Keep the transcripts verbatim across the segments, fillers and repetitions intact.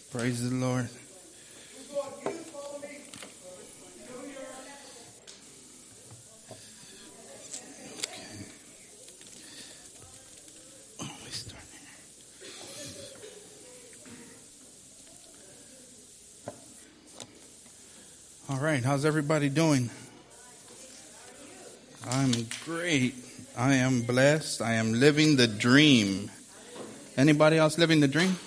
Praise the Lord. All right, how's everybody doing? I'm great. I am blessed. I am living the dream. Anybody else living the dream?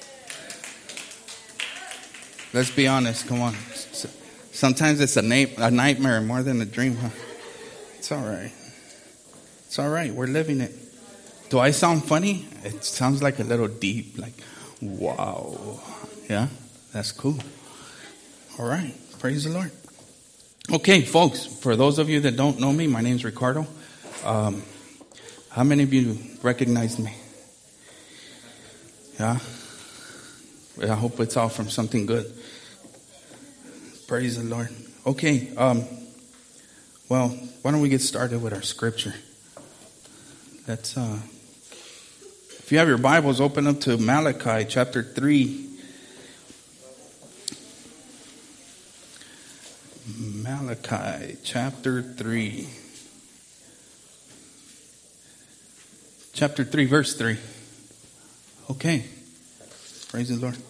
Let's be honest. Come on. Sometimes it's a, na- a nightmare more than a dream, huh? It's all right. It's all right. We're living it. Do I sound funny? It sounds like a little deep, like, wow. Yeah, that's cool. All right. Praise the Lord. Okay, folks, for those of you that don't know me, my name's Ricardo. Um, how many of you recognize me? Yeah? I hope it's all from something good. Praise the Lord. Okay, um, well, why don't we get started with our scripture? Let's, uh, if you have your Bibles, open up to Malachi chapter three. Malachi chapter three. Chapter three, verse three. Okay. Praise the Lord.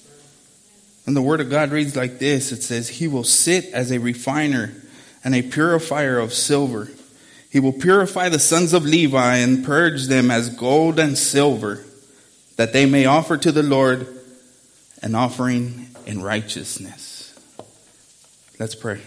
And the word of God reads like this. It says, He will sit as a refiner and a purifier of silver. He will purify the sons of Levi and purge them as gold and silver, that they may offer to the Lord an offering in righteousness. Let's pray.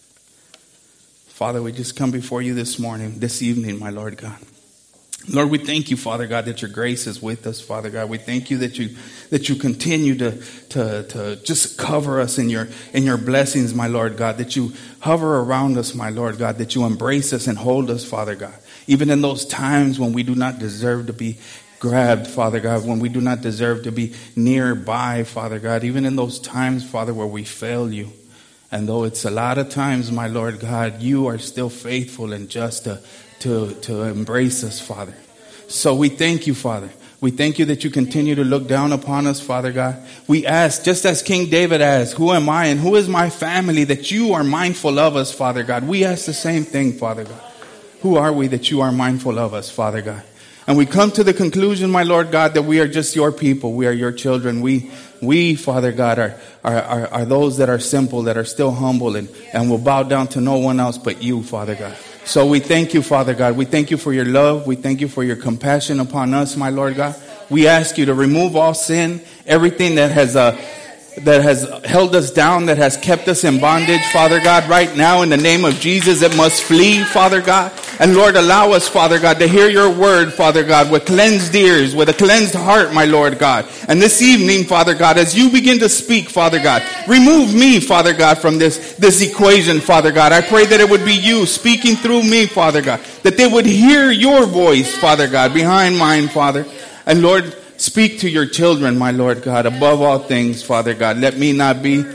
Father, we just come before you this morning, this evening, my Lord God. Lord, we thank you, Father God, that your grace is with us, Father God. We thank you that you that you continue to to to just cover us in your in your blessings, my Lord God. That you hover around us, my Lord God. That you embrace us and hold us, Father God. Even in those times when we do not deserve to be grabbed, Father God, when we do not deserve to be nearby, Father God. Even in those times, Father, where we fail you. And though it's a lot of times, my Lord God, you are still faithful and just to, to, to embrace us, Father. So we thank you, Father. We thank you that you continue to look down upon us, Father God. We ask, just as King David asked, who am I and who is my family that you are mindful of us, Father God? We ask the same thing, Father God. Who are we that you are mindful of us, Father God? And we come to the conclusion, my Lord God, that we are just your people. We are your children. We, we, Father God, are, are, are, are those that are simple, that are still humble and, and will bow down to no one else but you, Father God. So we thank you, Father God. We thank you for your love. We thank you for your compassion upon us, my Lord God. We ask you to remove all sin, everything that has, uh, that has held us down, that has kept us in bondage, Father God. Right now, in the name of Jesus, it must flee, Father God. And Lord, allow us, Father God, to hear your word, Father God, with cleansed ears, with a cleansed heart, my Lord God. And this evening, Father God, as you begin to speak, Father God, remove me, Father God, from this, this equation, Father God. I pray that it would be you speaking through me, Father God, that they would hear your voice, Father God, behind mine, Father. And Lord, speak to your children, my Lord God, above all things, Father God. Let me not be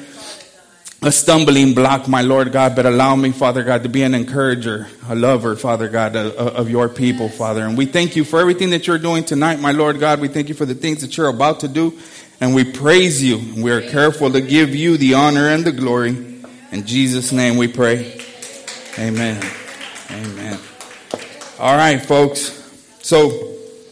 a stumbling block, my Lord God, but allow me, Father God, to be an encourager, a lover, Father God, of, of your people, Father. And we thank you for everything that you're doing tonight, my Lord God. We thank you for the things that you're about to do. And we praise you. We are careful to give you the honor and the glory. In Jesus' name we pray. Amen. Amen. All right, folks. So,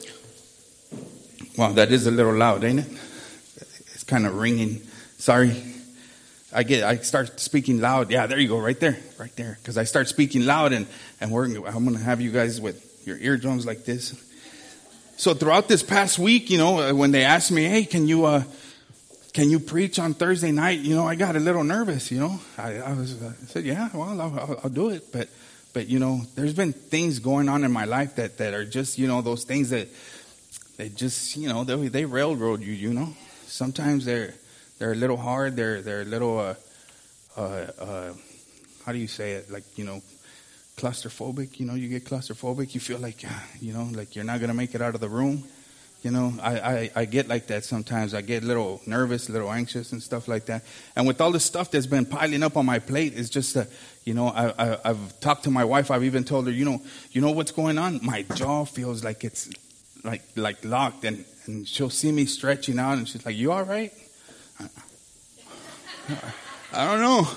well, that is a little loud, ain't it? It's kind of ringing. Sorry. I get, I start speaking loud. Yeah, there you go, right there, right there. Because I start speaking loud, and, and we're, I'm going to have you guys with your eardrums like this. So throughout this past week, you know, when they asked me, hey, can you, uh, can you preach on Thursday night? You know, I got a little nervous, you know. I, I was, I said, yeah, well, I'll, I'll, I'll do it. But, but, you know, there's been things going on in my life that, that are just, you know, those things that, they just, you know, they, they railroad you, you know. Sometimes they're, They're a little hard. They're they're a little, uh, uh, uh, how do you say it? Like, you know, claustrophobic. You know, you get claustrophobic. You feel like, you know, like you're not going to make it out of the room. You know, I, I, I get like that sometimes. I get a little nervous, a little anxious and stuff like that. And with all the stuff that's been piling up on my plate, it's just, a, you know, I, I, I've talked to my wife. I've even told her, you know, you know what's going on? My jaw feels like it's like like locked. And, and she'll see me stretching out and she's like, you all right? I don't know.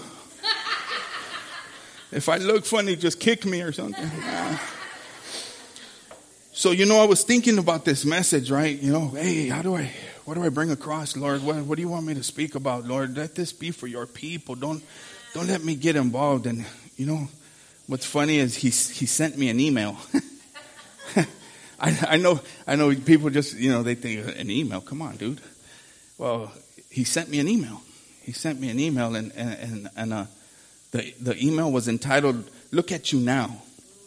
If I look funny, just kick me or something. So, you know, I was thinking about this message, right? You know, hey, how do I, what do I bring across, Lord? What, what do you want me to speak about, Lord? Let this be for your people. Don't, don't let me get involved. And, you know, what's funny is he, he sent me an email. I, I know, I know people just, you know, they think an email. Come on, dude. Well, he sent me an email. He sent me an email and, and, and, and uh, the, the email was entitled, "Look at You Now."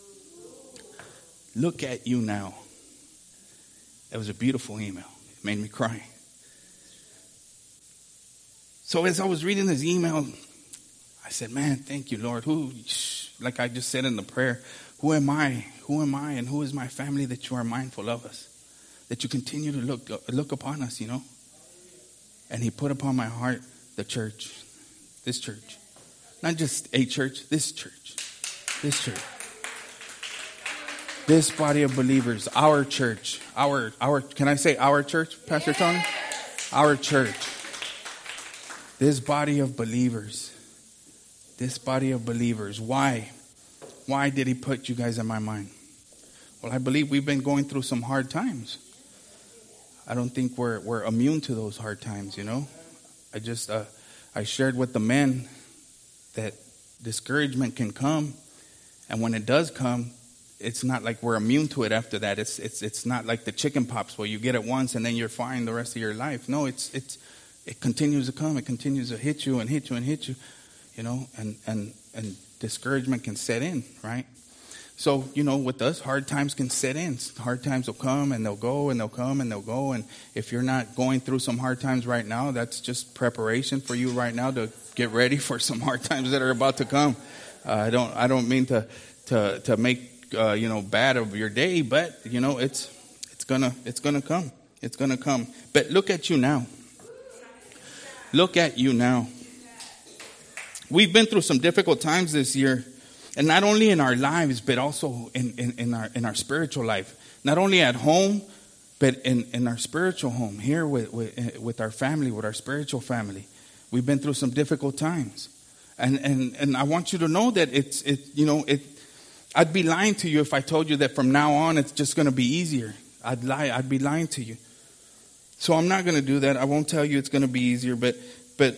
Look at you now. It was a beautiful email. It made me cry. So as I was reading this email, I said, man, thank you, Lord. Who, like I just said in the prayer, who am I? Who am I and who is my family that you are mindful of us? That you continue to look, look upon us, you know? And he put upon my heart the church. This church. Not just a church, this church. This church. This body of believers, our church, our, our, can I say our church, Pastor Tony? Our church. This body of believers. This body of believers. Why? Why did he put you guys in my mind? Well, I believe we've been going through some hard times. I don't think we're, we're immune to those hard times, you know? I just, uh, I shared with the men that discouragement can come. And when it does come, it's not like we're immune to it after that. It's it's it's not like the chicken pox where you get it once and then you're fine the rest of your life. No, it's it's it continues to come. It continues to hit you and hit you and hit you, you know. And and and discouragement can set in, right? So you know, with us, hard times can set in. Hard times will come and they'll go and they'll come and they'll go. And if you're not going through some hard times right now, that's just preparation for you right now to get ready for some hard times that are about to come. Uh, I don't I don't mean to to to make Uh, you know, bad of your day, but you know, it's it's gonna it's gonna come. It's gonna come. But look at you now. Look at you now. We've been through some difficult times this year, and not only in our lives, but also in, in, in our in our spiritual life. Not only at home, but in, in our spiritual home here with, with with our family, with our spiritual family. We've been through some difficult times, and and and I want you to know that it's it you know it. I'd be lying to you if I told you that from now on it's just going to be easier. I'd lie. I'd be lying to you. So I'm not going to do that. I won't tell you it's going to be easier, but but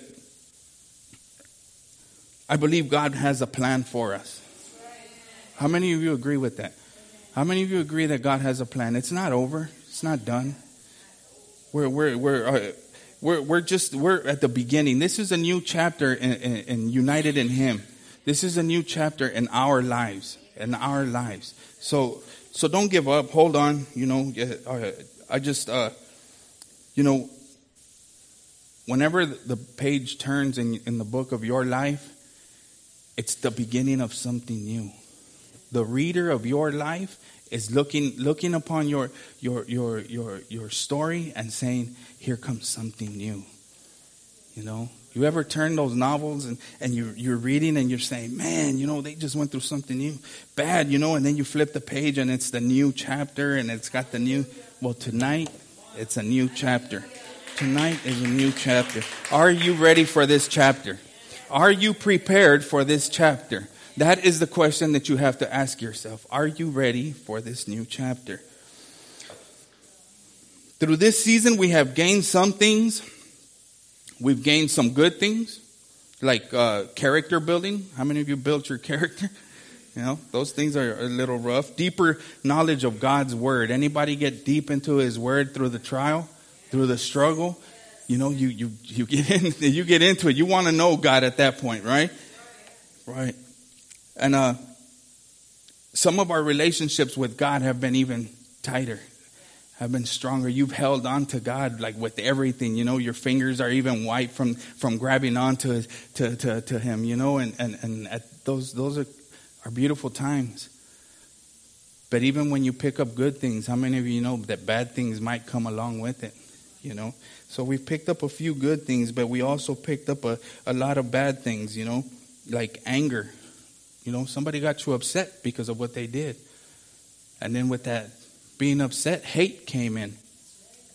I believe God has a plan for us. How many of you agree with that? How many of you agree that God has a plan? It's not over. It's not done. We're we're we're uh, we're we're just we're at the beginning. This is a new chapter in, in, in United in Him. This is a new chapter in our lives. In our lives. So so don't give up. Hold on. You know, I just, uh, you know, whenever the page turns in, in the book of your life, it's the beginning of something new. The reader of your life is looking looking upon your your your your your story and saying, here comes something new. You know? You ever turn those novels and, and you're, you're reading and you're saying, man, you know, they just went through something new, bad, you know, and then you flip the page and it's the new chapter and it's got the new, well, tonight, it's a new chapter. Tonight is a new chapter. Are you ready for this chapter? Are you prepared for this chapter? That is the question that you have to ask yourself. Are you ready for this new chapter? Through this season, we have gained some things. We've gained some good things, like uh, character building. How many of you built your character? You know, those things are a little rough. Deeper knowledge of God's word. Anybody get deep into His word through the trial, through the struggle? You know, you you you get in, you get into it. You want to know God at that point, right? Right. And uh, some of our relationships with God have been even tighter. Have been stronger. You've held on to God like with everything, you know, your fingers are even white from, from grabbing on to, to, to, to Him, you know, and, and, and at those, those are, are beautiful times. But even when you pick up good things, how many of you know that bad things might come along with it, you know? So we've picked up a few good things, but we also picked up a, a lot of bad things, you know, like anger. You know, somebody got you upset because of what they did. And then with that being upset, hate came in.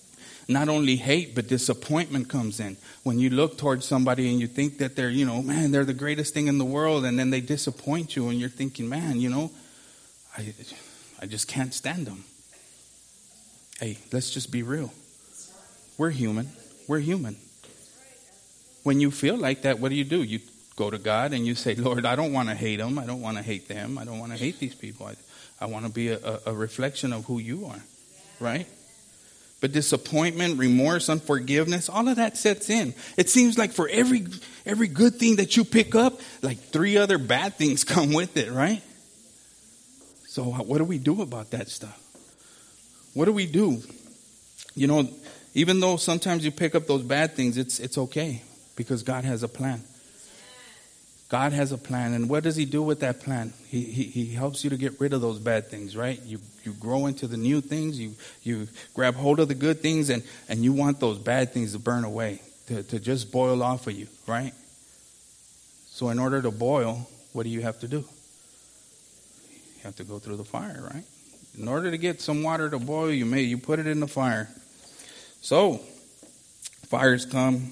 not only hate, but disappointment comes in. When you look towards somebody and you think that they're, you know, man, they're the greatest thing in the world, and then they disappoint you, and you're thinking, man, you know, I, I just can't stand them. Hey, let's just be real. We're human. We're human. When you feel like that, what do you do? You go to God and you say, Lord, I don't want to hate them. I don't want to hate them. I don't want to hate these people. I, I want to be a, a reflection of who you are, right? But disappointment, remorse, unforgiveness, all of that sets in. It seems like for every every good thing that you pick up, like three other bad things come with it, right? So what do we do about that stuff? What do we do? You know, even though sometimes you pick up those bad things, it's it's okay because God has a plan. God has a plan, and what does he do with that plan? He, he he helps you to get rid of those bad things, right? You you grow into the new things, you you grab hold of the good things, and, and you want those bad things to burn away, to, to just boil off of you, right? So in order to boil, what do you have to do? You have to go through the fire, right? In order to get some water to boil, you may you put it in the fire. So fires come,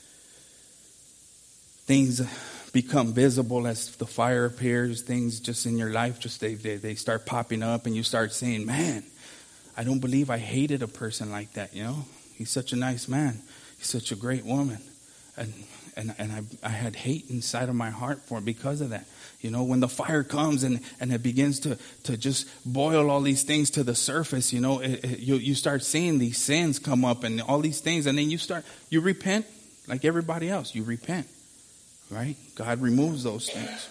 things become visible as the fire appears. Things just in your life, just they, they they start popping up, and you start saying, man, I don't believe I hated a person like that. You know, he's such a nice man, he's such a great woman, and and and I I had hate inside of my heart for because of that. You know, when the fire comes and, and it begins to, to just boil all these things to the surface, you know, it, it, you you start seeing these sins come up and all these things, and then you start you repent like everybody else. You repent. Right? God removes those things.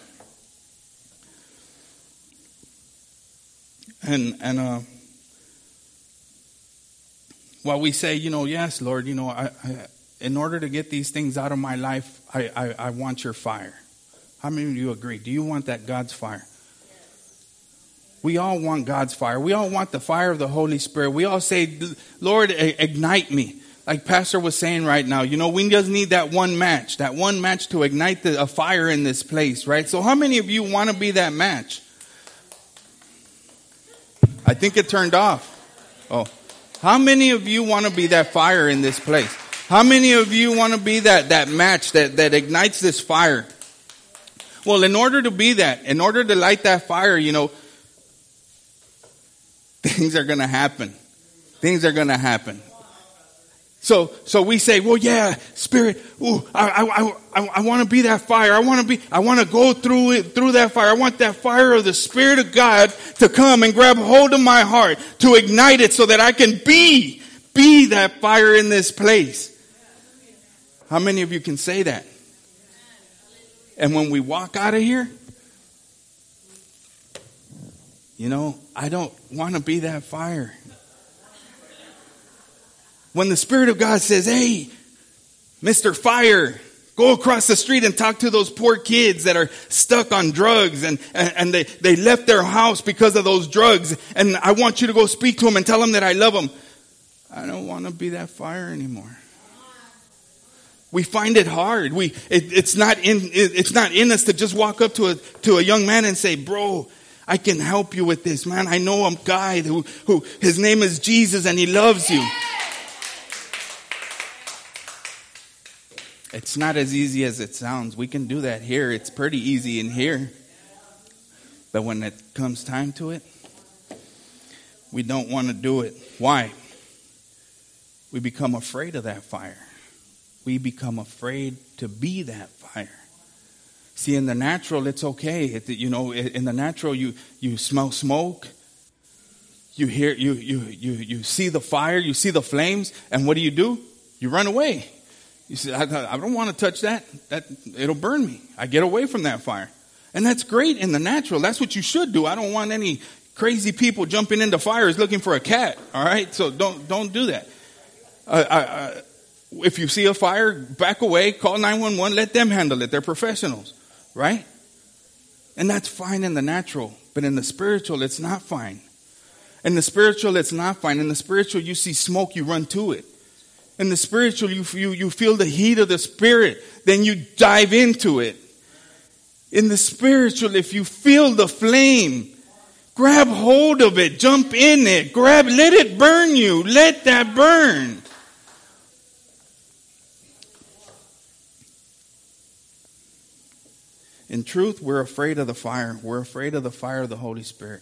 And and uh, while we say, you know, yes, Lord, you know, I, I, in order to get these things out of my life, I, I, I want your fire. How many of you agree? Do you want that God's fire? We all want God's fire. We all want the fire of the Holy Spirit. We all say, Lord, ignite me. Like Pastor was saying right now, you know, we just need that one match, that one match to ignite the, a fire in this place, right? So how many of you want to be that match? I think it turned off. Oh, how many of you want to be that fire in this place? How many of you want to be that, that match that, that ignites this fire? Well, in order to be that, in order to light that fire, you know, things are going to happen. Things are going to happen. So, so we say, well, yeah, Spirit, ooh, I, I, I, I want to be that fire. I want to be, I want to go through it, through that fire. I want that fire of the Spirit of God to come and grab hold of my heart, to ignite it so that I can be, be that fire in this place. How many of you can say that? And when we walk out of here, you know, I don't want to be that fire. When the Spirit of God says, hey, Mister Fire, go across the street and talk to those poor kids that are stuck on drugs and, and, and they, they left their house because of those drugs. And I want you to go speak to them and tell them that I love them. I don't want to be that fire anymore. We find it hard. We it, it's not in it, it's not in us to just walk up to a to a young man and say, bro, I can help you with this, man. I know a guy who, who his name is Jesus and he loves you. It's not as easy as it sounds. We can do that here. It's pretty easy in here. But when it comes time to it, we don't want to do it. Why? We become afraid of that fire. We become afraid to be that fire. See, in the natural, it's okay. It, you know, in the natural, you, you smell smoke. You hear, you, you, you, you see the fire, you see the flames. And what do you do? You run away. You say, I, I don't want to touch that. That it'll burn me. I get away from that fire. And that's great in the natural. That's what you should do. I don't want any crazy people jumping into fires looking for a cat. All right? So don't don't do that. Uh, I, I, if you see a fire, back away, call nine one one, let them handle it. They're professionals. Right? And that's fine in the natural. But in the spiritual, it's not fine. In the spiritual, it's not fine. In the spiritual, you see smoke, you run to it. In the spiritual, you, you, you feel the heat of the Spirit. Then you dive into it. In the spiritual, if you feel the flame, grab hold of it. Jump in it. Grab, let it burn you. Let that burn. In truth, we're afraid of the fire. We're afraid of the fire of the Holy Spirit.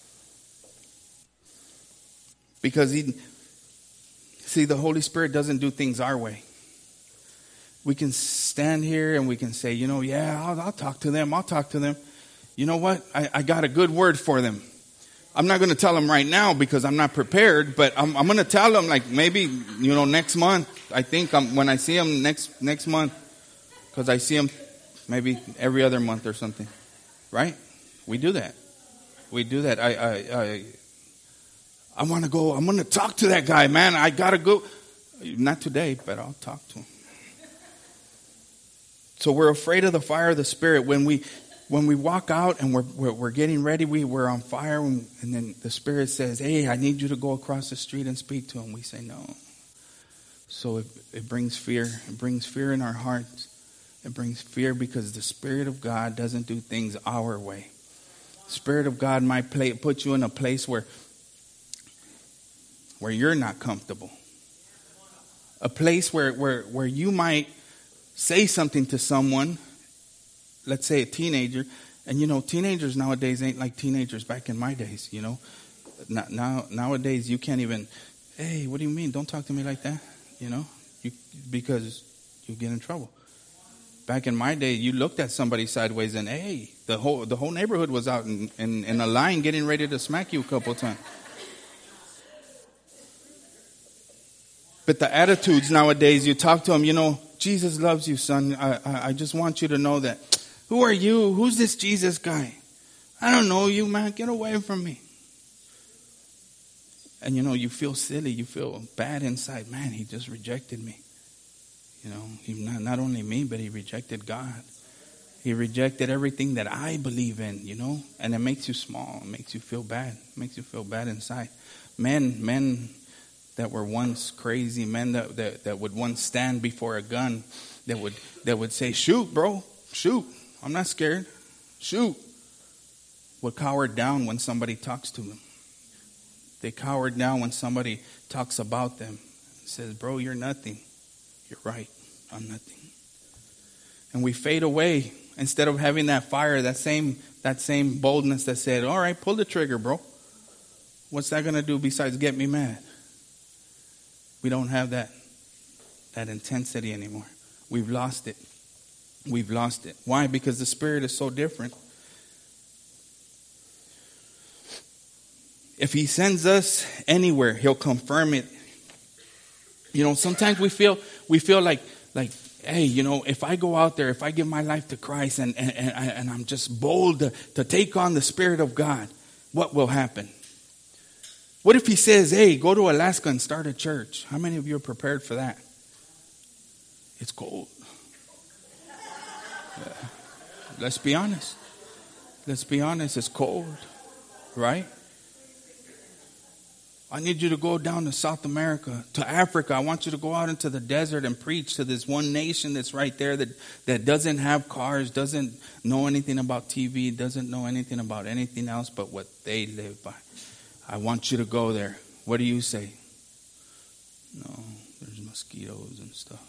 Because he, see, the Holy Spirit doesn't do things our way. We can stand here and we can say, you know, yeah, I'll, I'll talk to them. I'll talk to them. You know what? I, I got a good word for them. I'm not going to tell them right now because I'm not prepared, but I'm, I'm going to tell them like maybe, you know, next month. I think I'm, when I see them next next month, because I see them maybe every other month or something, right? We do that. We do that. I I I, I want to go. I'm going to talk to that guy, man. I got to go. Not today, but I'll talk to him. So we're afraid of the fire of the Spirit. When we when we walk out and we're we're, we're getting ready, we, we're on fire, and, and then the Spirit says, hey, I need you to go across the street and speak to him. We say no. So it, it brings fear. It brings fear in our hearts. It brings fear because the Spirit of God doesn't do things our way. The Spirit of God might play, put you in a place where, where you're not comfortable. A place where, where, where you might say something to someone, let's say a teenager, and you know, teenagers nowadays ain't like teenagers back in my days, you know. Now, nowadays you can't even, hey, what do you mean? Don't talk to me like that, you know, you, because you get in trouble. Back in my day, you looked at somebody sideways and, hey, the whole the whole neighborhood was out in, in, in a line getting ready to smack you a couple of times. But the attitudes nowadays, you talk to them, you know, Jesus loves you, son. I, I, I just want you to know that. Who are you? Who's this Jesus guy? I don't know you, man. Get away from me. And, you know, you feel silly. You feel bad inside. Man, he just rejected me. You know, he not, not only me, but he rejected God. He rejected everything that I believe in, you know. And it makes you small. It makes you feel bad. It makes you feel bad inside. Men, men that were once crazy, men that, that, that would once stand before a gun, that would that would say, shoot, bro, shoot. I'm not scared. Shoot. Would cower down when somebody talks to them. They cowered down when somebody talks about them. Says, bro, you're nothing. You're right. I'm nothing. And we fade away instead of having that fire, that same that same boldness that said, all right, pull the trigger, bro. What's that going to do besides get me mad? We don't have that that intensity anymore. We've lost it. We've lost it. Why? Because the Spirit is so different. If he sends us anywhere, he'll confirm it. You know, sometimes we feel we feel like like, hey, you know, if I go out there, if I give my life to Christ and and, and, and I'm just bold to, to take on the Spirit of God, what will happen? What if he says, hey, go to Alaska and start a church? How many of you are prepared for that? It's cold. Yeah. Let's be honest. Let's be honest. It's cold, right? I need you to go down to South America, to Africa. I want you to go out into the desert and preach to this one nation that's right there that, that doesn't have cars, doesn't know anything about T V, doesn't know anything about anything else but what they live by. I want you to go there. What do you say? No, there's mosquitoes and stuff.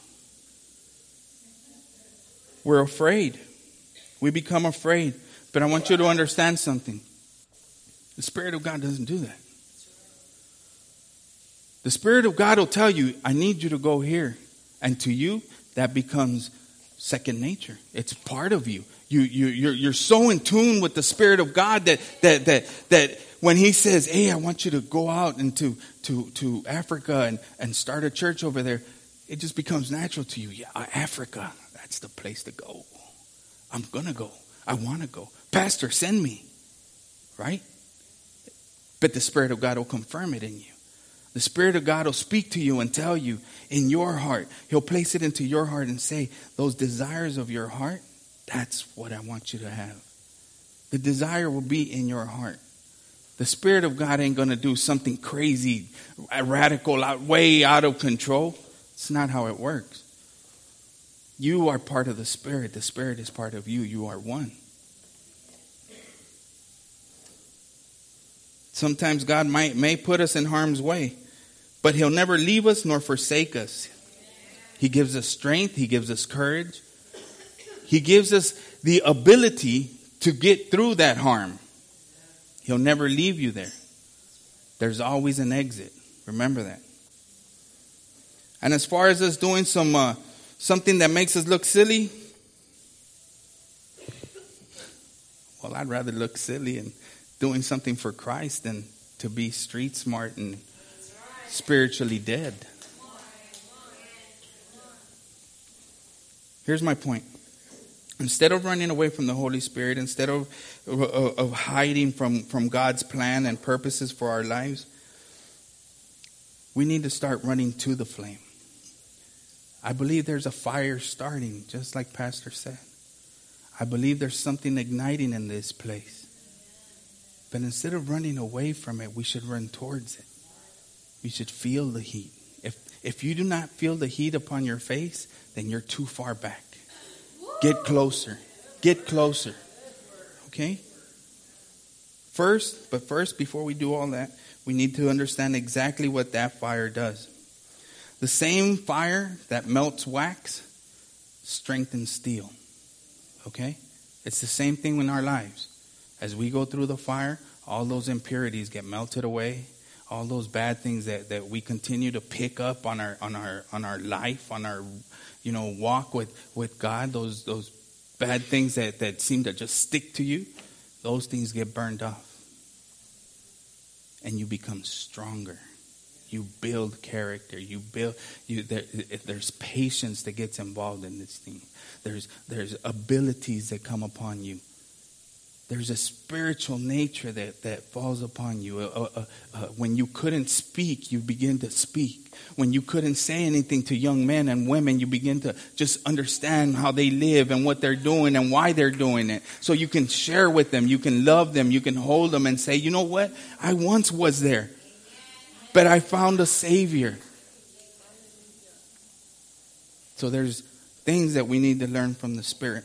We're afraid. We become afraid. But I want you to understand something. The Spirit of God doesn't do that. The Spirit of God will tell you, I need you to go here. And to you, that becomes second nature. It's part of you. You, you, you're, you're so in tune with the Spirit of God that, that, that, that when he says, hey, I want you to go out into to, to Africa and, and start a church over there, it just becomes natural to you. Yeah, Africa, that's the place to go. I'm going to go. I want to go. Pastor, send me. Right? But the Spirit of God will confirm it in you. The Spirit of God will speak to you and tell you in your heart. He'll place it into your heart and say, those desires of your heart, that's what I want you to have. The desire will be in your heart. The Spirit of God ain't going to do something crazy, radical, out, way out of control. It's not how it works. You are part of the Spirit. The Spirit is part of you. You are one. Sometimes God might may put us in harm's way, but he'll never leave us nor forsake us. He gives us strength. He gives us courage. He gives us the ability to get through that harm. He'll never leave you there. There's always an exit. Remember that. And as far as us doing some uh, something that makes us look silly, well, I'd rather look silly and doing something for Christ than to be street smart and spiritually dead. Here's my point. Instead of running away from the Holy Spirit, instead of, of, of hiding from, from God's plan and purposes for our lives, we need to start running to the flame. I believe there's a fire starting, just like Pastor said. I believe there's something igniting in this place. But instead of running away from it, we should run towards it. We should feel the heat. If, if you do not feel the heat upon your face, then you're too far back. Get closer. Get closer. Okay? First, but first, before we do all that, we need to understand exactly what that fire does. The same fire that melts wax strengthens steel. Okay? It's the same thing in our lives. As we go through the fire, all those impurities get melted away. All those bad things that, that we continue to pick up on our on our on our life, on our you know walk with, with God, those those bad things that, that seem to just stick to you, those things get burned off. And you become stronger. You build character. You build you there, there's patience that gets involved in this thing. There's there's abilities that come upon you. There's a spiritual nature that, that falls upon you. Uh, uh, uh, when you couldn't speak, you begin to speak. When you couldn't say anything to young men and women, you begin to just understand how they live and what they're doing and why they're doing it. So you can share with them, you can love them, you can hold them and say, you know what? I once was there, but I found a Savior. So there's things that we need to learn from the Spirit.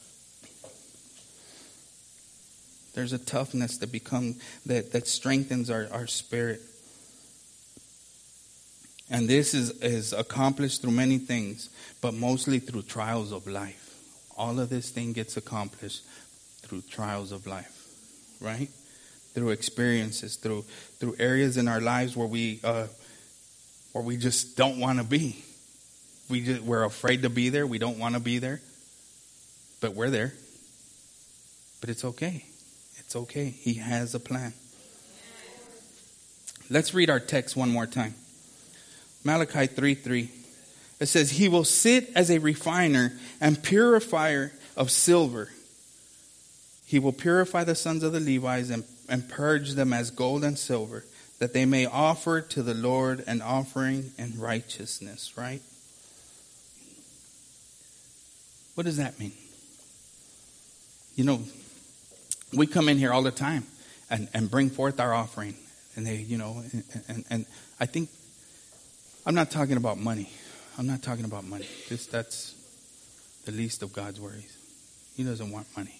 There's a toughness that become that, that strengthens our, our spirit. And this is, is accomplished through many things, but mostly through trials of life. All of this thing gets accomplished through trials of life, right? Through experiences, through through areas in our lives where we uh, where we just don't want to be. We just, we're afraid to be there. We don't want to be there, but we're there. But it's okay. It's okay. He has a plan. Let's read our text one more time. Malachi three three. It says, He will sit as a refiner and purifier of silver. He will purify the sons of the Levites and, and purge them as gold and silver, that they may offer to the Lord an offering in righteousness, right? What does that mean? You know, we come in here all the time and, and bring forth our offering. And they, you know, and, and, and I think, I'm not talking about money. I'm not talking about money. This, that's the least of God's worries. He doesn't want money.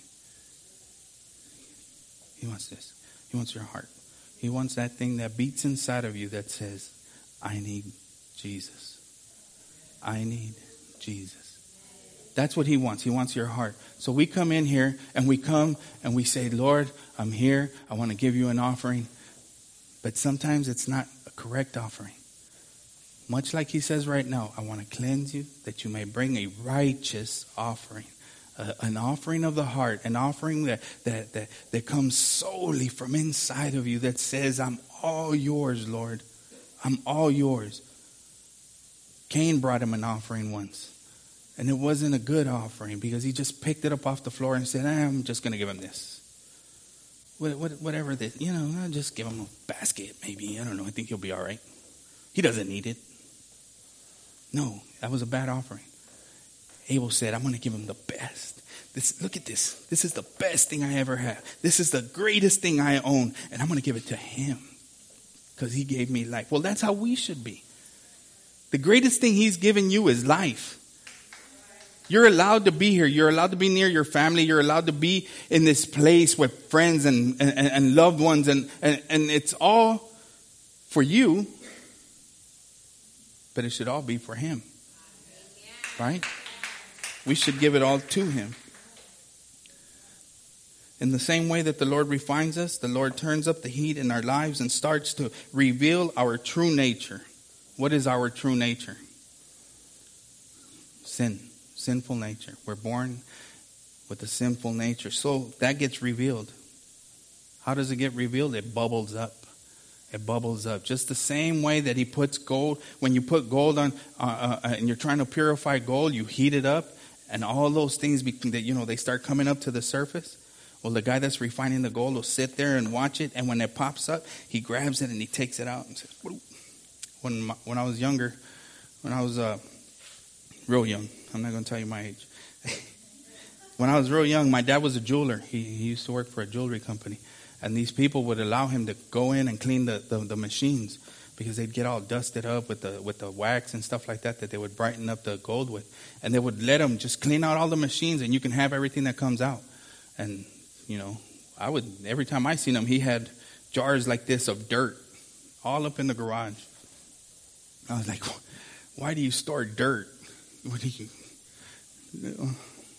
He wants this. He wants your heart. He wants that thing that beats inside of you that says, I need Jesus. I need Jesus. That's what he wants. He wants your heart. So we come in here and we come and we say, Lord, I'm here. I want to give you an offering. But sometimes it's not a correct offering. Much like he says right now, I want to cleanse you that you may bring a righteous offering. Uh, an offering of the heart. An offering that, that, that, that comes solely from inside of you that says, I'm all yours, Lord. I'm all yours. Cain brought him an offering once. And it wasn't a good offering because he just picked it up off the floor and said, I'm just going to give him this. What, what, whatever this, you know, I'll just give him a basket maybe. I don't know. I think he'll be all right. He doesn't need it. No, that was a bad offering. Abel said, I'm going to give him the best. This, look at this. This is the best thing I ever had. This is the greatest thing I own. And I'm going to give it to him because he gave me life. Well, that's how we should be. The greatest thing he's given you is life. You're allowed to be here. You're allowed to be near your family. You're allowed to be in this place with friends and, and, and loved ones. And, and, and it's all for you. But it should all be for him. Right? We should give it all to him. In the same way that the Lord refines us, the Lord turns up the heat in our lives and starts to reveal our true nature. What is our true nature? Sin, sinful nature. We're born with a sinful nature. So that gets revealed. How does it get revealed? It bubbles up. It bubbles up. Just the same way that he puts gold. When you put gold on, uh, uh, and you're trying to purify gold, you heat it up, and all those things, be, that you know, they start coming up to the surface. Well, the guy that's refining the gold will sit there and watch it, and when it pops up, he grabs it and he takes it out and says, "Whoa." When my, when I was younger, when I was uh, real young, I'm not going to tell you my age. When I was real young, my dad was a jeweler. He, he used to work for a jewelry company. And these people would allow him to go in and clean the, the, the machines because they'd get all dusted up with the with the wax and stuff like that that they would brighten up the gold with. And they would let him just clean out all the machines and you can have everything that comes out. And, you know, I would, every time I seen him, he had jars like this of dirt all up in the garage. I was like, why do you store dirt? What do you, you know?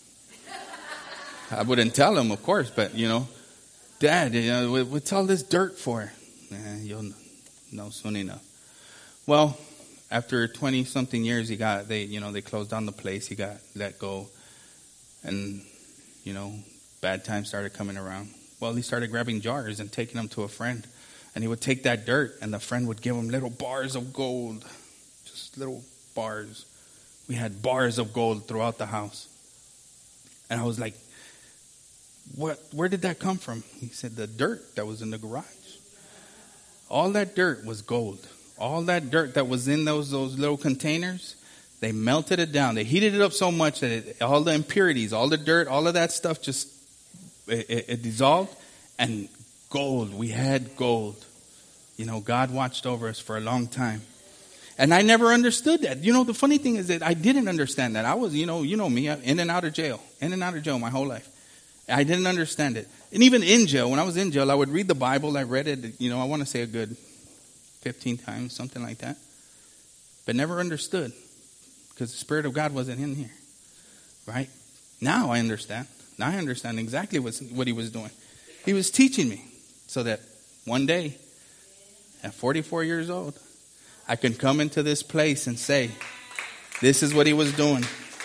I wouldn't tell him, of course, but, you know. Dad, you know, what's all this dirt for? Nah, you'll know soon enough. Well, after twenty something years, he got they, you know, they closed down the place. He got let go, and you know, bad times started coming around. Well, he started grabbing jars and taking them to a friend, and he would take that dirt, and the friend would give him little bars of gold, just little bars. We had bars of gold throughout the house, and I was like, What? Where did that come from? He said, the dirt that was in the garage. All that dirt was gold. All that dirt that was in those those little containers, they melted it down. They heated it up so much that it, all the impurities, all the dirt, all of that stuff just, it, it, it dissolved. And gold, we had gold. You know, God watched over us for a long time. And I never understood that. You know, the funny thing is that I didn't understand that. I was, you know, you know me, in and out of jail. In and out of jail my whole life. I didn't understand it. And even in jail, when I was in jail, I would read the Bible. I read it, you know, I want to say a good fifteen times, something like that. But never understood because the Spirit of God wasn't in here. Right? Now I understand. Now I understand exactly what, what he was doing. He was teaching me so that one day, at forty-four years old, I can come into this place and say, this is what he was doing.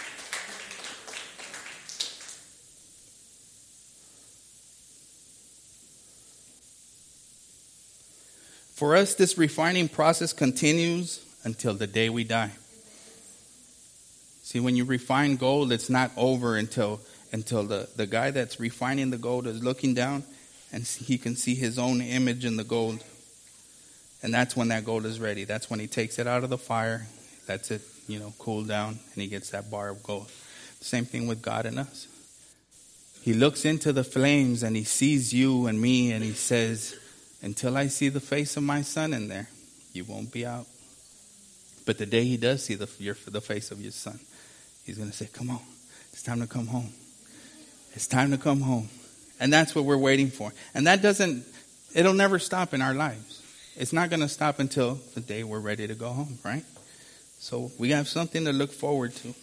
For us, this refining process continues until the day we die. See, when you refine gold, it's not over until until the, the guy that's refining the gold is looking down and he can see his own image in the gold. And that's when that gold is ready. That's when he takes it out of the fire, lets it, you know, cool down, and he gets that bar of gold. Same thing with God and us. He looks into the flames and he sees you and me and he says, until I see the face of my son in there, you won't be out. But the day he does see the, your, the face of your son, he's going to say, come on, it's time to come home. It's time to come home. And that's what we're waiting for. And that doesn't, it'll never stop in our lives. It's not going to stop until the day we're ready to go home, right? So we have something to look forward to.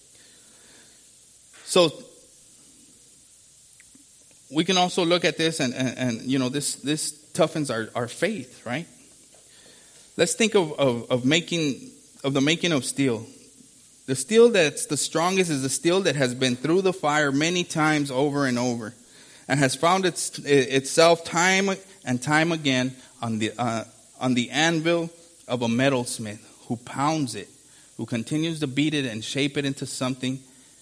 So we can also look at this and, and, and you know, this, this toughens our, our faith, right? Let's think of, of, of making of the making of steel. The steel that's the strongest is the steel that has been through the fire many times over and over and has found its, itself time and time again on the uh, on the anvil of a metalsmith who pounds it, who continues to beat it and shape it into something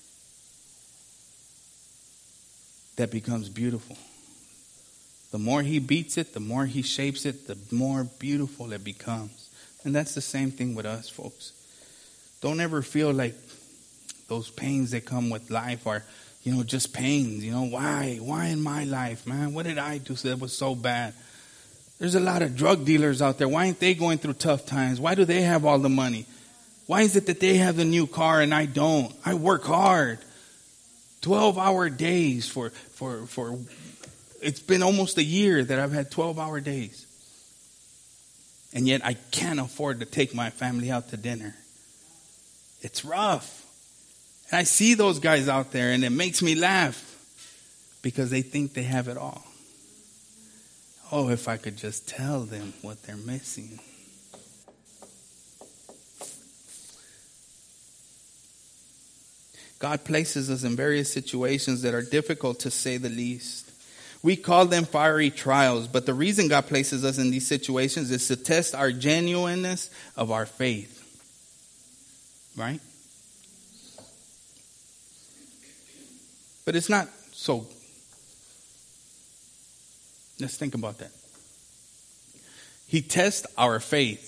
that becomes beautiful. The more he beats it, the more he shapes it, the more beautiful it becomes. And that's the same thing with us, folks. Don't ever feel like those pains that come with life are, you know, just pains. You know, why? Why in my life, man? What did I do that was so bad? There's a lot of drug dealers out there. Why aren't they going through tough times? Why do they have all the money? Why is it that they have the new car and I don't? I work hard. twelve-hour days for, for, for, it's been almost a year that I've had twelve-hour days. And yet I can't afford to take my family out to dinner. It's rough. And I see those guys out there and it makes me laugh. because they think they have it all. Oh, if I could just tell them what they're missing. God places us in various situations that are difficult, to say the least. We call them fiery trials, but the reason God places us in these situations is to test our genuineness of our faith. Right? But it's not so. Let's think about that. He tests our faith.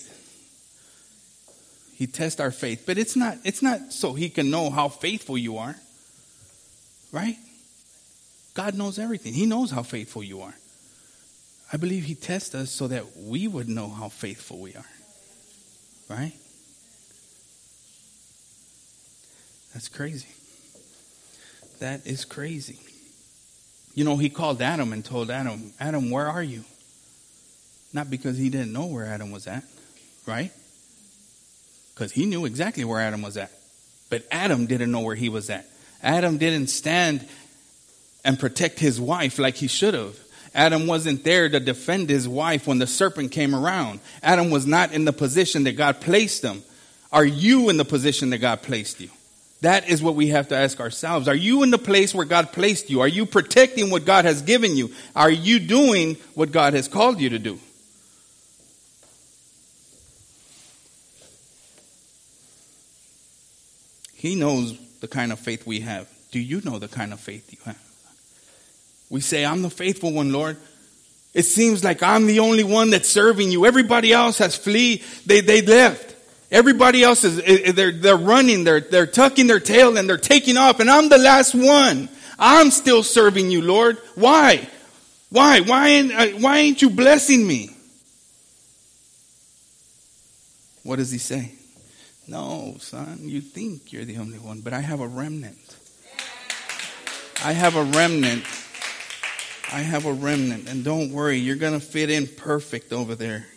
He tests our faith. But it's not, it's not so he can know how faithful you are. Right? God knows everything. He knows how faithful you are. I believe he tests us so that we would know how faithful we are. Right? That's crazy. That is crazy. You know, he called Adam and told Adam, Adam, where are you? Not because he didn't know where Adam was at, right? Because he knew exactly where Adam was at. But Adam didn't know where he was at. Adam didn't stand and protect his wife like he should have. Adam wasn't there to defend his wife when the serpent came around. Adam was not in the position that God placed him. Are you in the position that God placed you? That is what we have to ask ourselves. Are you in the place where God placed you? Are you protecting what God has given you? Are you doing what God has called you to do? He knows the kind of faith we have. Do you know the kind of faith you have? We say, I'm the faithful one, Lord. It seems like I'm the only one that's serving you. Everybody else has flee. They, they left. Everybody else is, they're, they're running, they're, they're tucking their tail and they're taking off. And I'm the last one. I'm still serving you, Lord. Why? Why? Why ain't, why ain't you blessing me? What does he say? No, son, you think you're the only one, but I have a remnant. I have a remnant. I have a remnant. And don't worry, you're going to fit in perfect over there.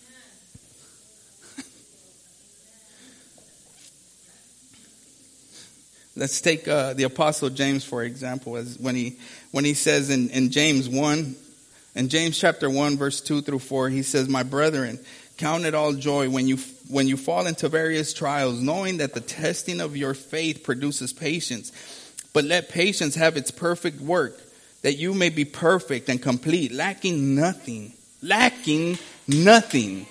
Let's take uh, the Apostle James, for example, as when he when he says in, in James one, in James chapter one, verse two through four, he says, my brethren, count it all joy when you when you fall into various trials, knowing that the testing of your faith produces patience. But let patience have its perfect work, that you may be perfect and complete, lacking nothing, lacking nothing.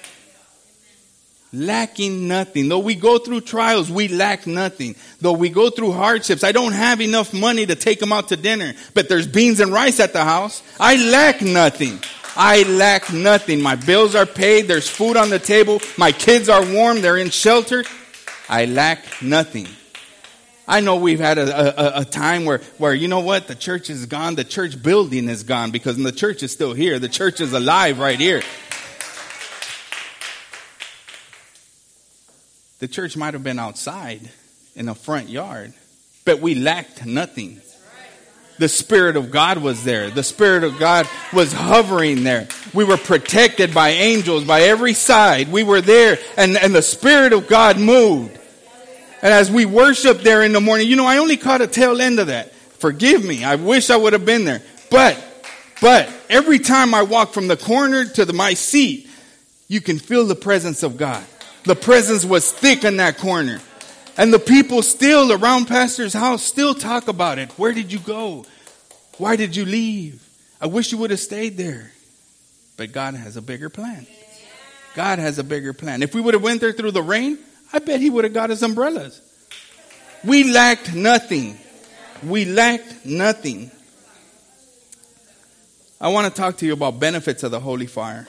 Lacking nothing. Though we go through trials, we lack nothing. Though we go through hardships, I don't have enough money to take them out to dinner, but there's beans and rice at the house. I lack nothing. I lack nothing. My bills are paid. There's food on the table. My kids are warm. They're in shelter. I lack nothing. I know we've had a, a, a time where, where, you know what? The church is gone. The church building is gone because the church is still here. The church is alive right here. The church might have been outside in a front yard, but we lacked nothing. The Spirit of God was there. The Spirit of God was hovering there. We were protected by angels by every side. We were there, and, and the Spirit of God moved. And as we worshiped there in the morning, you know, I only caught a tail end of that. Forgive me. I wish I would have been there. But, but every time I walk from the corner to the, my seat, you can feel the presence of God. The presence was thick in that corner. And the people still around Pastor's house still talk about it. Where did you go? Why did you leave? I wish you would have stayed there. But God has a bigger plan. God has a bigger plan. If we would have went there through the rain, I bet he would have got us umbrellas. We lacked nothing. We lacked nothing. I want to talk to you about benefits of the holy fire.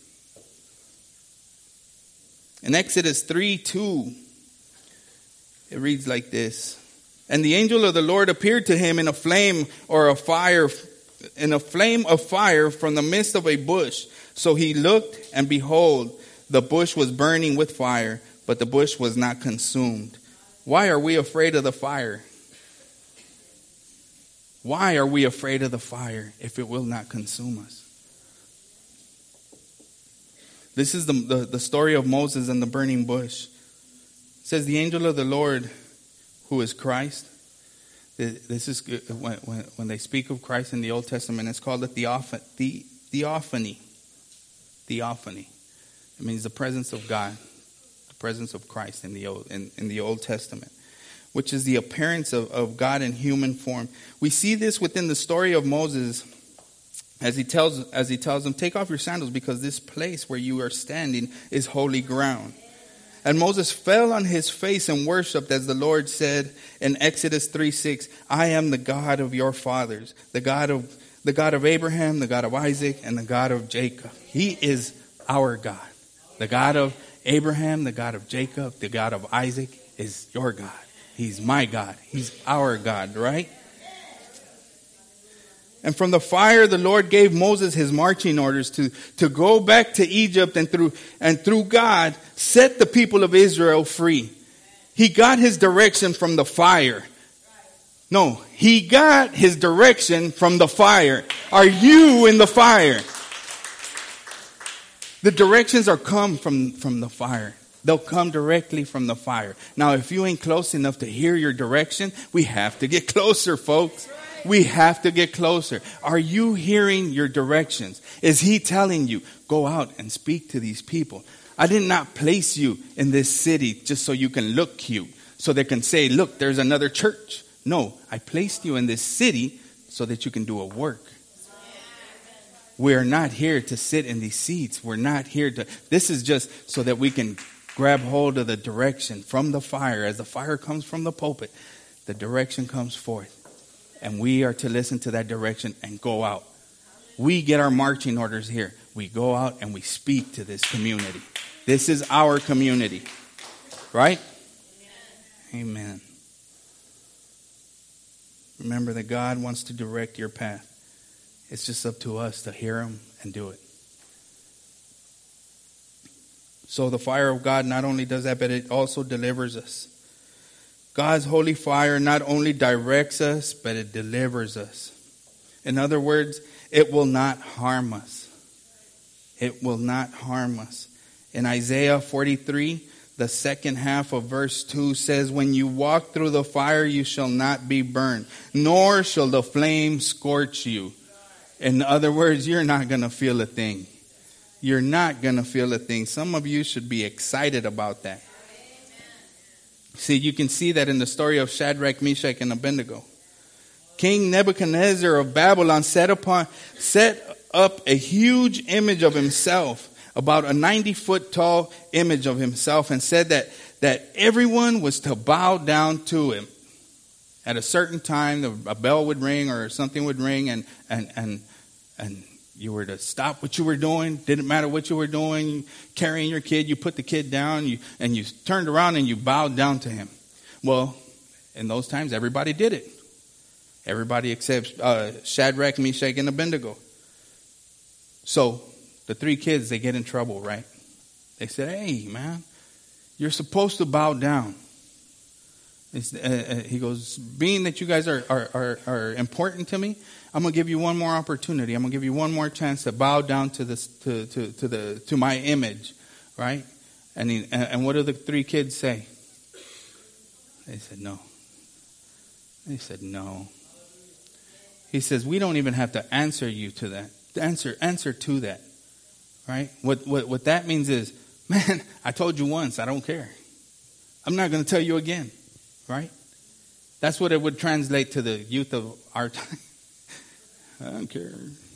In Exodus three two, it reads like this. And the angel of the Lord appeared to him in a flame or a fire, in a flame of fire from the midst of a bush. So he looked, and behold, the bush was burning with fire, but the bush was not consumed. Why are we afraid of the fire? Why are we afraid of the fire if it will not consume us? This is the, the, the story of Moses and the burning bush. It says the angel of the Lord, who is Christ, This is when, when, when they speak of Christ in the Old Testament, it's called a theoph- the, theophany. Theophany. It means the presence of God, the presence of Christ in the Old, in, in the Old Testament, which is the appearance of, of God in human form. We see this within the story of Moses as he tells as he tells them, take off your sandals because this place where you are standing is holy ground. And Moses fell on his face and worshipped, as the Lord said in Exodus three six, I am the God of your fathers, the God of the God of Abraham, the God of Isaac, and the God of Jacob. He is our God. The God of Abraham, the God of Jacob, the God of Isaac is your God. He's my God. He's our God, right? And from the fire, the Lord gave Moses his marching orders to, to go back to Egypt and through, and through God, set the people of Israel free. He got his direction from the fire. No, he got his direction from the fire. Are you in the fire? The directions are come from, from the fire. They'll come directly from the fire. Now, if you ain't close enough to hear your direction, we have to get closer, folks. We have to get closer. Are you hearing your directions? Is he telling you, go out and speak to these people? I did not place you in this city just so you can look cute, so they can say, look, there's another church. No, I placed you in this city so that you can do a work. We're not here to sit in these seats. We're not here to, this is just so that we can grab hold of the direction from the fire. As the fire comes from the pulpit, the direction comes forth. And we are to listen to that direction and go out. We get our marching orders here. We go out and we speak to this community. This is our community. Right? Amen. Remember that God wants to direct your path. It's just up to us to hear him and do it. So the fire of God not only does that, but it also delivers us. God's holy fire not only directs us, but it delivers us. In other words, it will not harm us. It will not harm us. In Isaiah forty-three, the second half of verse two says, when you walk through the fire, you shall not be burned, nor shall the flame scorch you. In other words, you're not going to feel a thing. You're not going to feel a thing. Some of you should be excited about that. See, you can see that in the story of Shadrach, Meshach, and Abednego. King Nebuchadnezzar of Babylon set upon, set up a huge image of himself, about a ninety foot tall image of himself, and said that, that everyone was to bow down to him. At a certain time, a bell would ring or something would ring, and, and, and, and you were to stop what you were doing. Didn't matter what you were doing, carrying your kid, you put the kid down, you, and you turned around and you bowed down to him. Well, in those times, everybody did it. Everybody except uh, Shadrach, Meshach, and Abednego. So the three kids, they get in trouble, right? They said, hey, man, you're supposed to bow down. Uh, he goes, being that you guys are, are, are, are important to me, I'm going to give you one more opportunity. I'm going to give you one more chance to bow down to this, to, to, to the, to my image, right? And he, and what do the three kids say? They said, no. They said, no. He says, we don't even have to answer you to that. Answer, answer to that, right? What, what, what that means is, man, I told you once, I don't care. I'm not going to tell you again, right? That's what it would translate to the youth of our time. I don't care.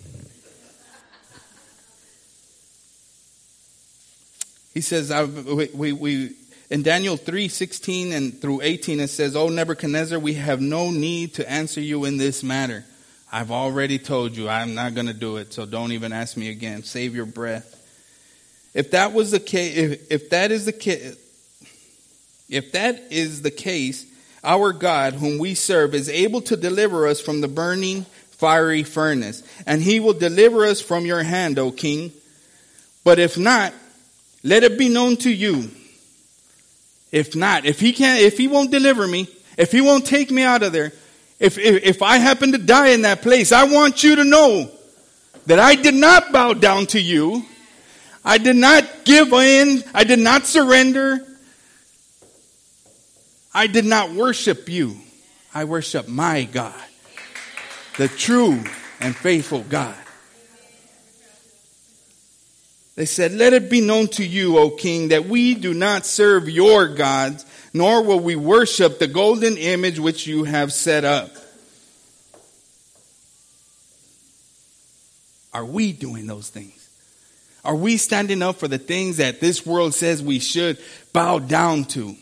He says, I, we, we, we in Daniel three sixteen and through eighteen, it says, "O Nebuchadnezzar, we have no need to answer you in this matter. I've already told you I'm not going to do it, so don't even ask me again. Save your breath." If that was the case, if, if that is the case, if that is the case, our God, whom we serve, is able to deliver us from the burning fiery furnace, and he will deliver us from your hand, O king. But if not, let it be known to you. If not, if he can't, if he won't deliver me, if he won't take me out of there, if, if, if I happen to die in that place, I want you to know that I did not bow down to you. I did not give in. I did not surrender. I did not worship you. I worship my God, the true and faithful God. They said, let it be known to you, O king, that we do not serve your gods, nor will we worship the golden image which you have set up. Are we doing those things? Are we standing up for the things that this world says we should bow down to?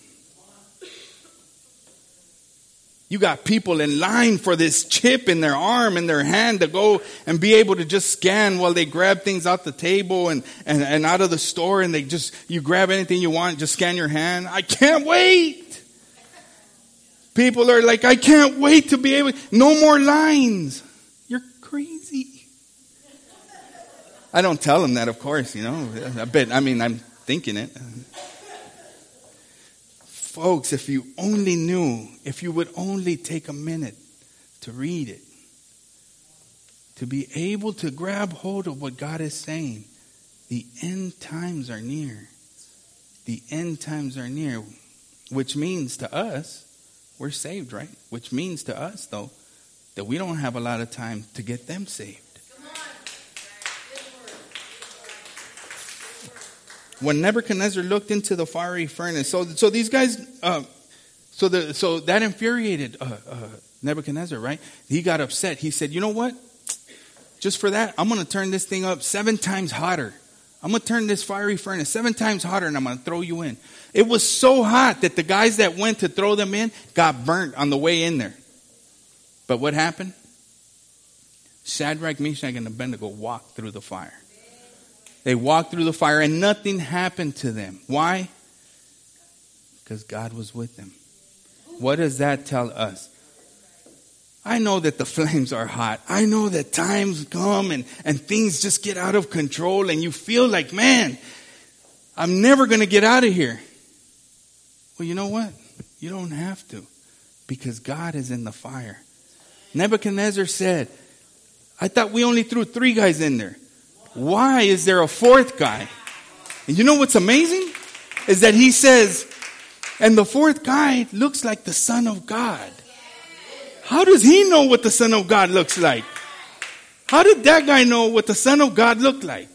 You got people in line for this chip in their arm, in their hand, to go and be able to just scan while they grab things off the table and, and, and out of the store, and they just, you grab anything you want, just scan your hand. I can't wait. People are like, I can't wait to be able, no more lines. You're crazy. I don't tell them that, of course, you know. I bet, I mean, I'm thinking it. Folks, if you only knew, if you would only take a minute to read it, to be able to grab hold of what God is saying, the end times are near. The end times are near, which means to us, we're saved, right? Which means to us, though, that we don't have a lot of time to get them saved. When Nebuchadnezzar looked into the fiery furnace, so so these guys, uh, so the so that infuriated uh, uh, Nebuchadnezzar, right? He got upset. He said, "You know what? Just for that, I'm going to turn this thing up seven times hotter. I'm going to turn this fiery furnace seven times hotter, and I'm going to throw you in." It was so hot that the guys that went to throw them in got burnt on the way in there. But what happened? Shadrach, Meshach, and Abednego walked through the fire. They walked through the fire and nothing happened to them. Why? Because God was with them. What does that tell us? I know that the flames are hot. I know that times come and, and things just get out of control and you feel like, man, I'm never going to get out of here. Well, you know what? You don't have to, because God is in the fire. Nebuchadnezzar said, I thought we only threw three guys in there. Why is there a fourth guy? And you know what's amazing? Is that he says, and the fourth guy looks like the Son of God. How does he know what the Son of God looks like? How did that guy know what the Son of God looked like?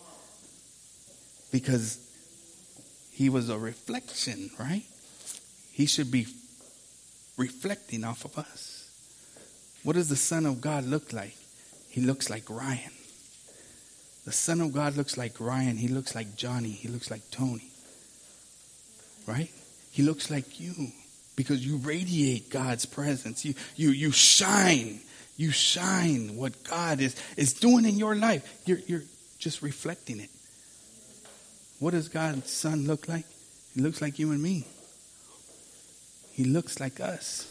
Because he was a reflection, right? He should be reflecting off of us. What does the Son of God look like? He looks like Ryan. The Son of God looks like Ryan. He looks like Johnny. He looks like Tony. Right? He looks like you, because you radiate God's presence. You you you shine. You shine what God is, is doing in your life. You're you're just reflecting it. What does God's Son look like? He looks like you and me. He looks like us.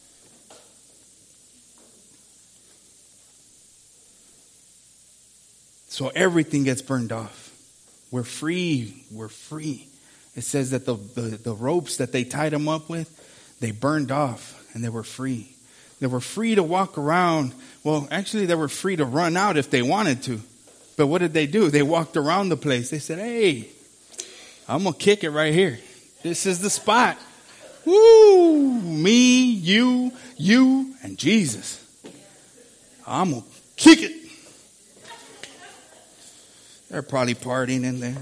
So everything gets burned off. We're free. We're free. It says that the, the, the ropes that they tied them up with, they burned off and they were free. They were free to walk around. Well, actually, they were free to run out if they wanted to. But what did they do? They walked around the place. They said, hey, I'm going to kick it right here. This is the spot. Woo! Me, you, you, and Jesus. I'm going to kick it. They're probably partying in there.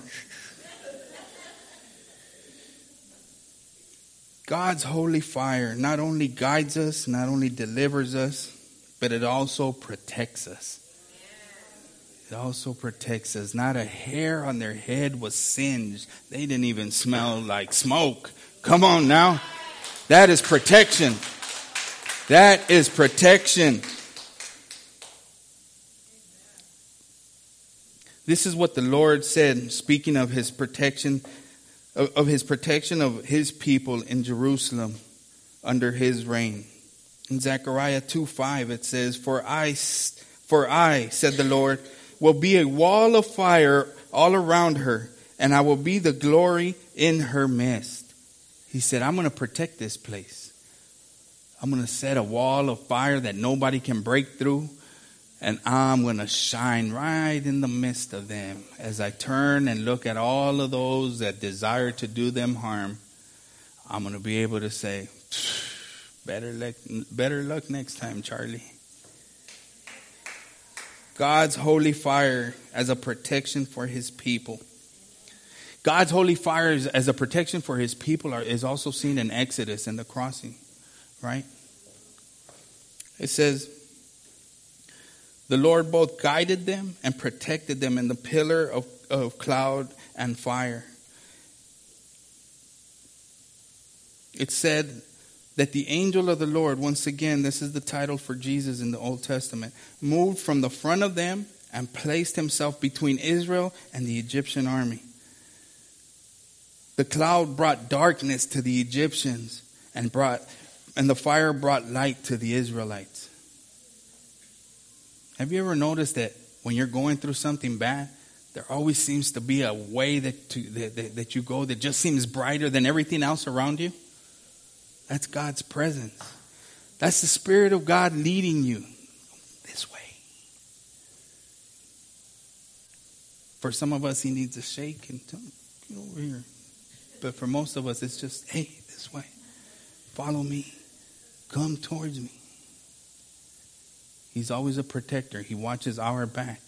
God's holy fire not only guides us, not only delivers us, but it also protects us. It also protects us. Not a hair on their head was singed. They didn't even smell like smoke. Come on now. That is protection. That is protection. This is what the Lord said, speaking of his protection, of, of his protection of his people in Jerusalem under his reign. In Zechariah two five it says, For I, for I, said the Lord, will be a wall of fire all around her, and I will be the glory in her midst. He said, I'm going to protect this place. I'm going to set a wall of fire that nobody can break through. And I'm going to shine right in the midst of them. As I turn and look at all of those that desire to do them harm, I'm going to be able to say, Better luck, better luck next time, Charlie. God's holy fire as a protection for his people. God's holy fire as a protection for his people are, is also seen in Exodus and the crossing, right? It says, the Lord both guided them and protected them in the pillar of, of cloud and fire. It said that the angel of the Lord, once again, this is the title for Jesus in the Old Testament, moved from the front of them and placed himself between Israel and the Egyptian army. The cloud brought darkness to the Egyptians and brought, and the fire brought light to the Israelites. Have you ever noticed that when you're going through something bad, there always seems to be a way that, to, that, that, that you go that just seems brighter than everything else around you? That's God's presence. That's the Spirit of God leading you this way. For some of us, he needs a shake and tell him, get over here. But for most of us, it's just, hey, this way. Follow me. Come towards me. He's always a protector. He watches our back.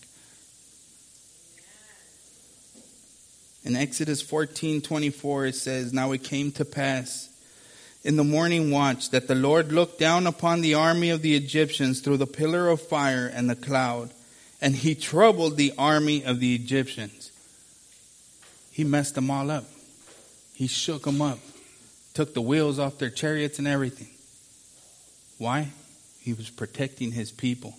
In Exodus fourteen twenty-four, it says, now it came to pass in the morning watch that the Lord looked down upon the army of the Egyptians through the pillar of fire and the cloud, and he troubled the army of the Egyptians. He messed them all up. He shook them up, took the wheels off their chariots and everything. Why? He was protecting his people.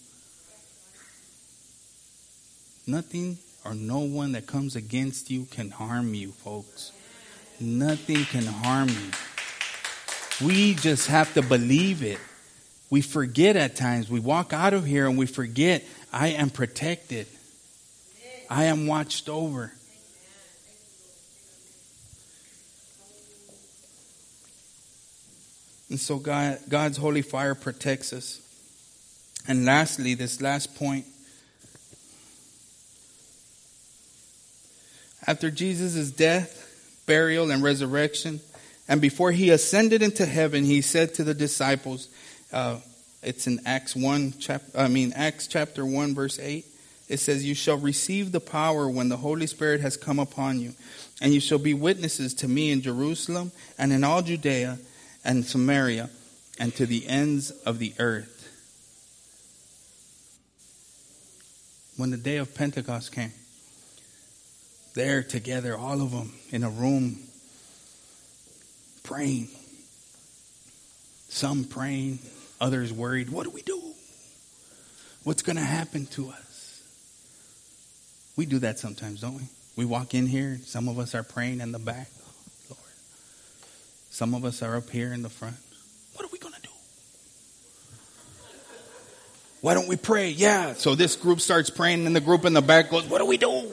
Nothing or no one that comes against you can harm you, folks. Nothing can harm you. We just have to believe it. We forget at times. We walk out of here and we forget, I am protected. I am watched over. And so God, God's holy fire protects us. And lastly, this last point. After Jesus' death, burial, and resurrection, and before he ascended into heaven, he said to the disciples, uh, it's in Acts one, chap- I mean Acts chapter one, verse eight. It says, you shall receive the power when the Holy Spirit has come upon you, and you shall be witnesses to me in Jerusalem and in all Judea and Samaria, and to the ends of the earth. When the day of Pentecost came, there together, all of them in a room, praying. Some praying, others worried. What do we do? What's going to happen to us? We do that sometimes, don't we? We walk in here, some of us are praying in the back. Some of us are up here in the front. What are we going to do? Why don't we pray? Yeah. So this group starts praying and the group in the back goes, what do we do?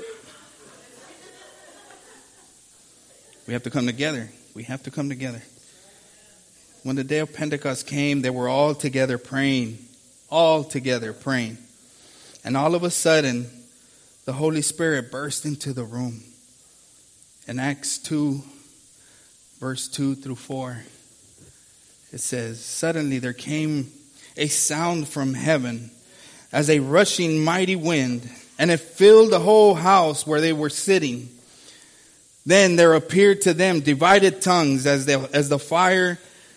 We have to come together. We have to come together. When the day of Pentecost came, they were all together praying. All together praying. And all of a sudden, the Holy Spirit burst into the room. In Acts two, verse two through four, it says, suddenly there came a sound from heaven as a rushing mighty wind, and it filled the whole house where they were sitting. Then there appeared to them divided tongues as the, as the fire,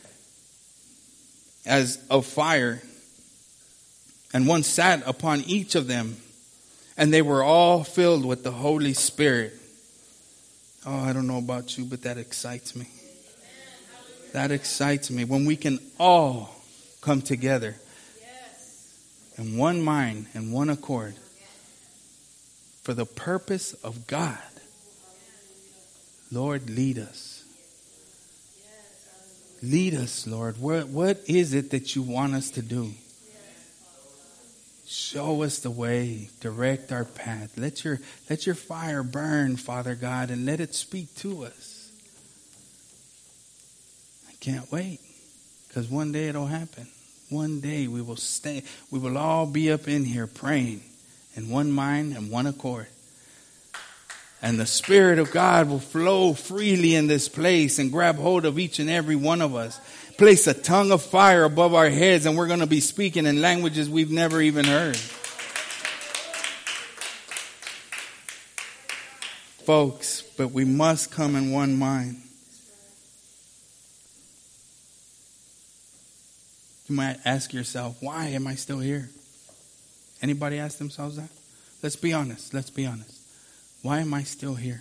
as of fire, and one sat upon each of them, and they were all filled with the Holy Spirit. Oh, I don't know about you, but that excites me. That excites me when we can all come together in one mind and one accord for the purpose of God. Lord, lead us. Lead us, Lord. What, what is it that you want us to do? Show us the way. Direct our path. Let your, let your fire burn, Father God, and let it speak to us. I can't wait, because one day it'll happen. One day we will stay. We will all be up in here praying in one mind and one accord. And the Spirit of God will flow freely in this place and grab hold of each and every one of us. place a tongue of fire above our heads, and we're going to be speaking in languages we've never even heard. Folks, but we must come in one mind. You might ask yourself, why am I still here? Anybody ask themselves that? Let's be honest. Let's be honest. Why am I still here?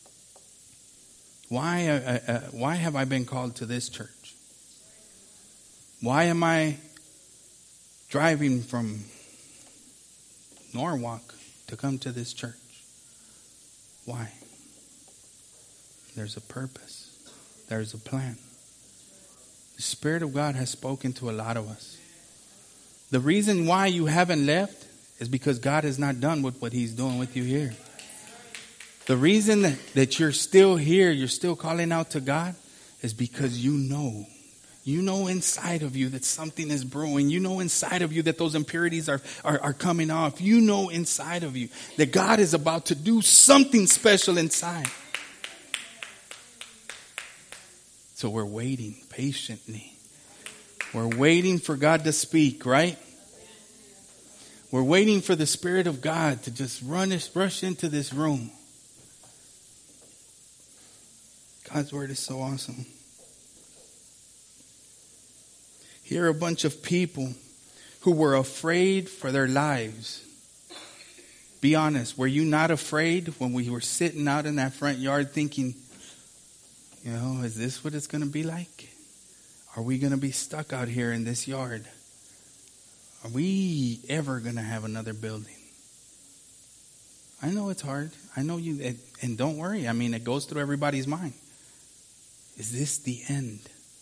Why, uh, uh, why have I been called to this church? Why am I driving from Norwalk to come to this church? Why? There's a purpose. There's a plan. The Spirit of God has spoken to a lot of us. The reason why you haven't left is because God is not done with what He's doing with you here. The reason that, that you're still here, you're still calling out to God, is because you know. You know inside of you that something is brewing. You know inside of you that those impurities are, are, are coming off. You know inside of you that God is about to do something special inside. So we're waiting patiently. We're waiting for God to speak, right? We're waiting for the Spirit of God to just run, rush into this room. God's word is so awesome. Here are a bunch of people who were afraid for their lives. Be honest, were you not afraid when we were sitting out in that front yard thinking, you know, is this what it's going to be like? Are we going to be stuck out here in this yard? Are we ever going to have another building? I know it's hard. I know you, and don't worry. I mean, it goes through everybody's mind. Is this the end?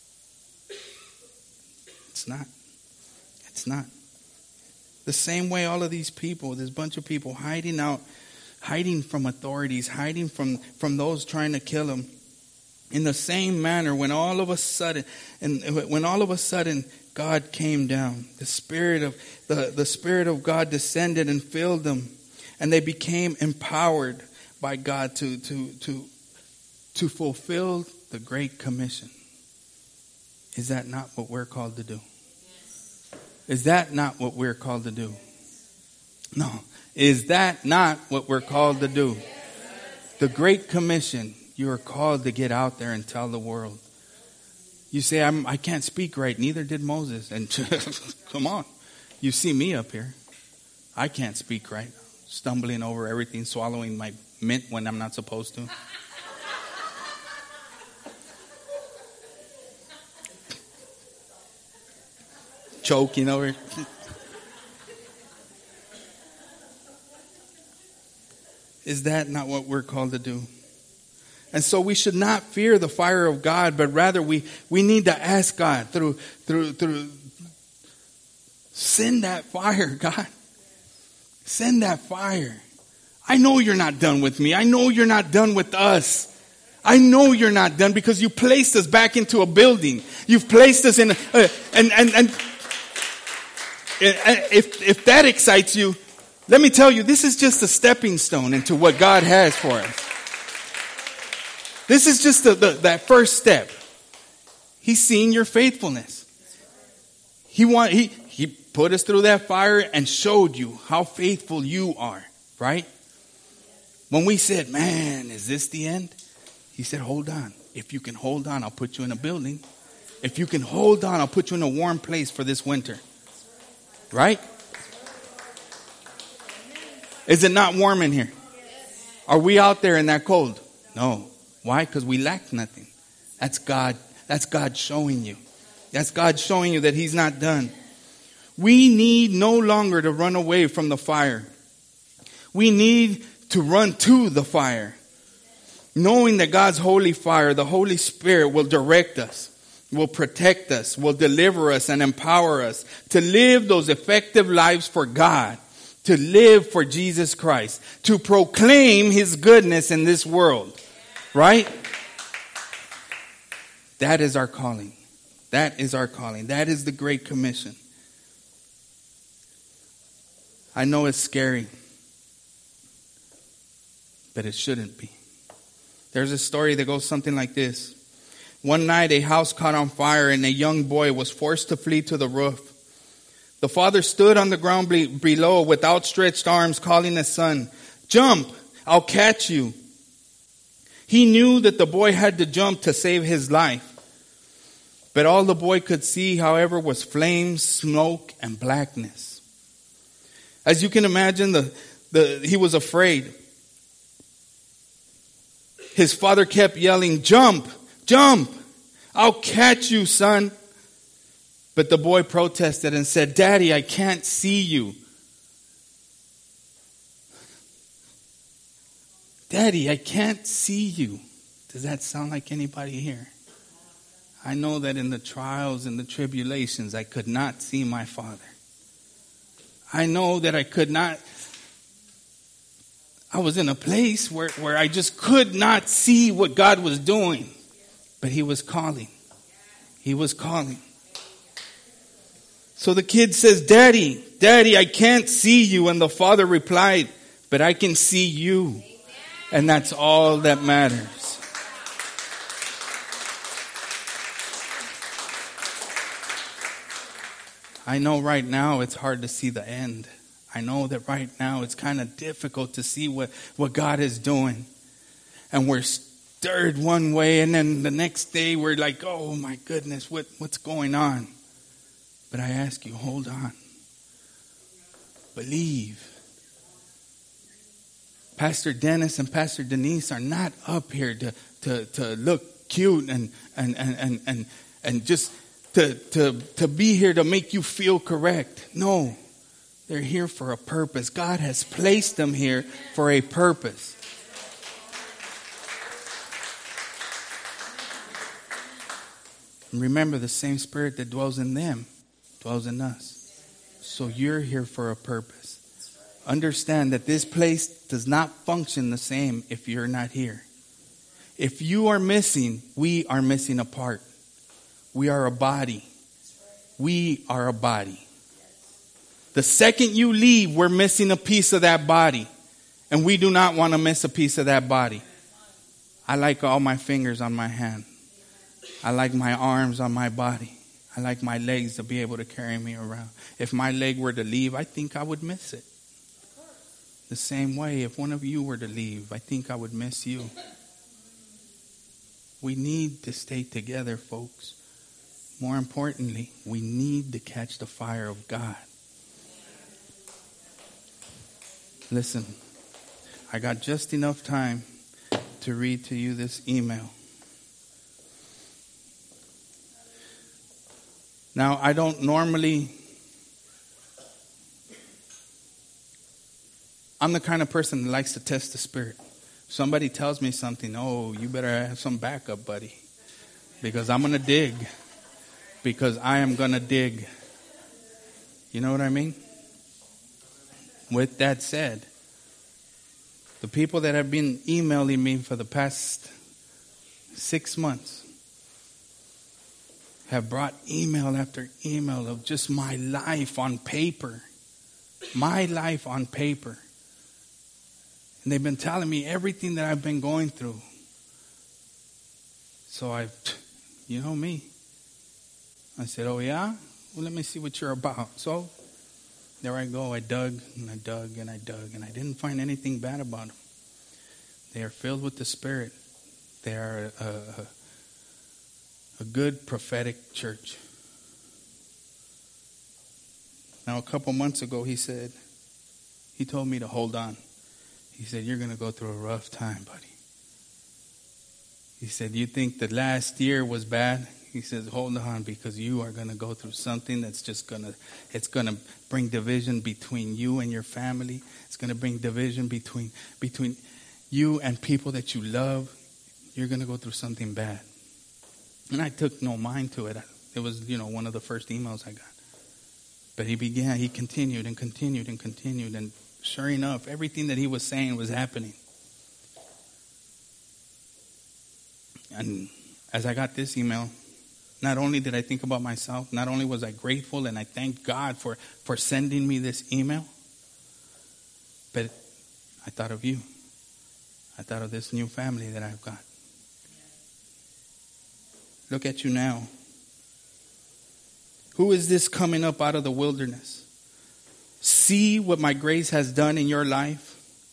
It's not. It's not. The same way all of these people, this bunch of people hiding out, hiding from authorities, hiding from, from those trying to kill them. In the same manner, when all of a sudden, and when all of a sudden God came down, the Spirit of the, the Spirit of God descended and filled them, and they became empowered by God to to to to fulfill the Great Commission. Is that not what we're called to do? Is that not what we're called to do? No. Is that not what we're called to do? The Great Commission. You are called to get out there and tell the world. You say, I'm, I can't speak right. Neither did Moses. And come on. You see me up here. I can't speak right. Stumbling over everything, swallowing my mint when I'm not supposed to. Choking over. Is that not what we're called to do? And so we should not fear the fire of God, but rather we, we need to ask God through, through, through, send that fire, God. Send that fire. I know you're not done with me. I know you're not done with us. I know you're not done because you placed us back into a building. You've placed us in, a, uh, and, and, and if, if that excites you, let me tell you, this is just a stepping stone into what God has for us. This is just the, the, that first step. He's seeing your faithfulness. He want he he put us through that fire and showed you how faithful you are, right? When we said, man, is this the end? He said, hold on. If you can hold on, I'll put you in a building. If you can hold on, I'll put you in a warm place for this winter. Right? Is it not warm in here? Are we out there in that cold? No. Why? Because we lack nothing. That's God. That's God showing you. That's God showing you that He's not done. We need no longer to run away from the fire. We need to run to the fire. Knowing that God's holy fire, the Holy Spirit, will direct us, will protect us, will deliver us and empower us to live those effective lives for God, to live for Jesus Christ, to proclaim His goodness in this world. Right? That is our calling. That is our calling. That is the Great Commission. I know it's scary, but it shouldn't be. There's a story that goes something like this. One night, a house caught on fire and a young boy was forced to flee to the roof. The father stood on the ground below with outstretched arms, calling his son, "Jump, I'll catch you." He knew that the boy had to jump to save his life. But all the boy could see, however, was flames, smoke, and blackness. As you can imagine, the, the, he was afraid. His father kept yelling, "Jump, jump, I'll catch you, son." But the boy protested and said, "Daddy, I can't see you. Daddy, I can't see you." Does that sound like anybody here? I know that in the trials and the tribulations, I could not see my father. I know that I could not, I was in a place where, where I just could not see what God was doing. But he was calling. He was calling. So the kid says, "Daddy, Daddy, I can't see you." And the father replied, "But I can see you. And that's all that matters." I know right now it's hard to see the end. I know that right now it's kind of difficult to see what, what God is doing. And we're stirred one way, and then the next day we're like, "Oh my goodness, what, what's going on?" But I ask you, hold on. Believe. Pastor Dennis and Pastor Denise are not up here to, to, to look cute and and, and, and, and, and just to, to, to be here to make you feel correct. No, they're here for a purpose. God has placed them here for a purpose. And remember, the same spirit that dwells in them dwells in us. So you're here for a purpose. Understand that this place does not function the same if you're not here. If you are missing, we are missing a part. We are a body. We are a body. The second you leave, we're missing a piece of that body. And we do not want to miss a piece of that body. I like all my fingers on my hand. I like my arms on my body. I like my legs to be able to carry me around. If my leg were to leave, I think I would miss it. The same way, if one of you were to leave, I think I would miss you. We need to stay together, folks. More importantly, we need to catch the fire of God. Listen, I got just enough time to read to you this email. Now, I don't normally, I'm the kind of person that likes to test the spirit. Somebody tells me something, "Oh, you better have some backup, buddy, because I'm going to dig, because I am going to dig." You know what I mean? With that said, the people that have been emailing me for the past six months have brought email after email of just my life on paper. My life on paper. And they've been telling me everything that I've been going through. So I've, you know me. I said, "Oh yeah? Well, let me see what you're about." So there I go. I dug and I dug and I dug. And I didn't find anything bad about them. They are filled with the Spirit. They are a, a, a good prophetic church. Now, a couple months ago, he said, he told me to hold on. He said, "You're going to go through a rough time, buddy." He said, "You think the last year was bad?" He says, "Hold on, because you are going to go through something that's just going to, it's going to bring division between you and your family. It's going to bring division between, between you and people that you love. You're going to go through something bad." And I took no mind to it. It was, you know, one of the first emails I got. But he began, he continued and continued and continued. And sure enough, everything that he was saying was happening. And as I got this email, not only did I think about myself, not only was I grateful and I thanked God for, for sending me this email, but I thought of you. I thought of this new family that I've got. Look at you now. Who is this coming up out of the wilderness? See what my grace has done in your life.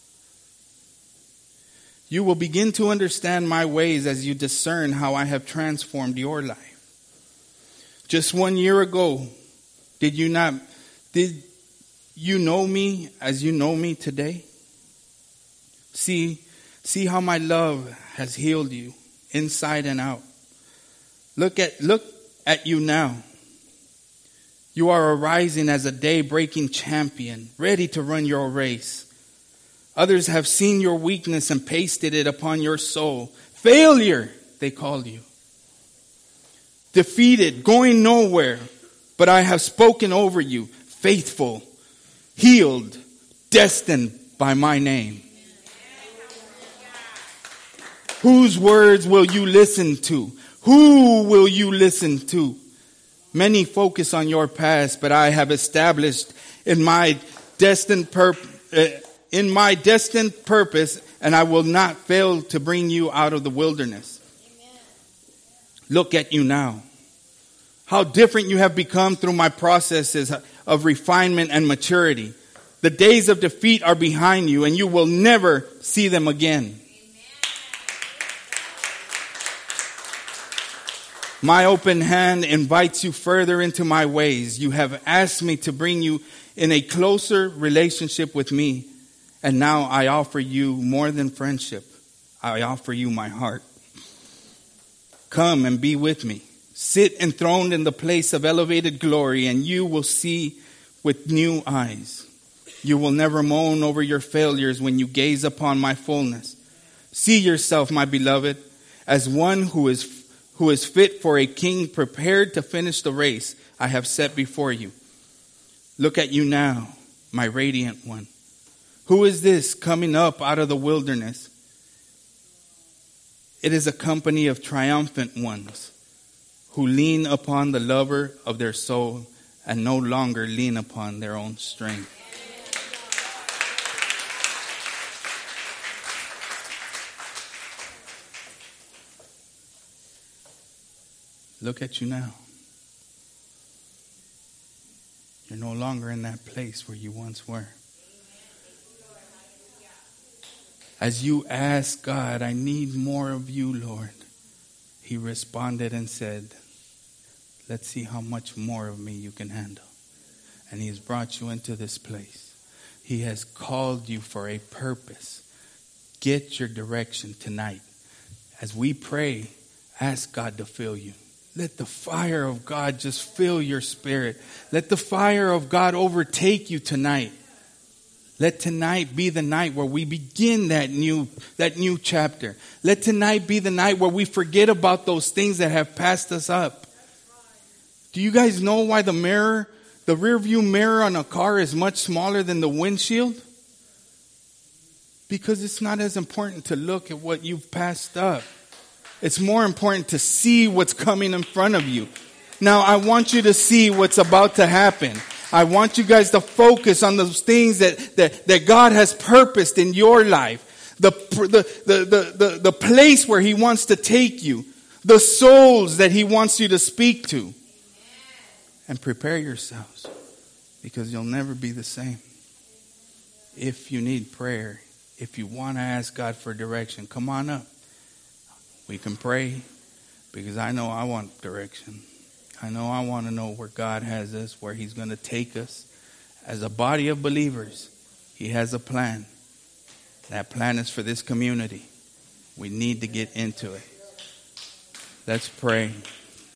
You will begin to understand my ways as you discern how I have transformed your life. Just one year ago, did you not, did you know me as you know me today? See, see how my love has healed you inside and out. Look at, look at you now. You are arising as a day-breaking champion, ready to run your race. Others have seen your weakness and pasted it upon your soul. Failure, they called you. Defeated, going nowhere. But I have spoken over you, faithful, healed, destined by my name. Whose words will you listen to? Who will you listen to? Many focus on your past, but I have established in my destined purpose, uh, in my destined purpose, and I will not fail to bring you out of the wilderness. Amen. Look at you now. How different you have become through my processes of refinement and maturity. The days of defeat are behind you, and you will never see them again. My open hand invites you further into my ways. You have asked me to bring you in a closer relationship with me. And now I offer you more than friendship. I offer you my heart. Come and be with me. Sit enthroned in the place of elevated glory, and you will see with new eyes. You will never moan over your failures when you gaze upon my fullness. See yourself, my beloved, as one who is who is fit for a king, prepared to finish the race I have set before you. Look at you now, my radiant one. Who is this coming up out of the wilderness? It is a company of triumphant ones who lean upon the lover of their soul and no longer lean upon their own strength. Look at you now. You're no longer in that place where you once were. As you ask God, I need more of you, Lord, He responded and said, let's see how much more of me you can handle. And He has brought you into this place. He has called you for a purpose. Get your direction tonight. As we pray, ask God to fill you. Let the fire of God just fill your spirit. Let the fire of God overtake you tonight. Let tonight be the night where we begin that new, that new chapter. Let tonight be the night where we forget about those things that have passed us up. Do you guys know why the mirror, the rear view mirror on a car is much smaller than the windshield? Because it's not as important to look at what you've passed up. It's more important to see what's coming in front of you. Now, I want you to see what's about to happen. I want you guys to focus on those things that, that, that God has purposed in your life. The, the, the, the, the, the place where He wants to take you. The souls that He wants you to speak to. And prepare yourselves, because you'll never be the same. If you need prayer, if you want to ask God for direction, come on up. We can pray, because I know I want direction. I know I want to know where God has us, where He's going to take us. As a body of believers, He has a plan. That plan is for this community. We need to get into it. Let's pray.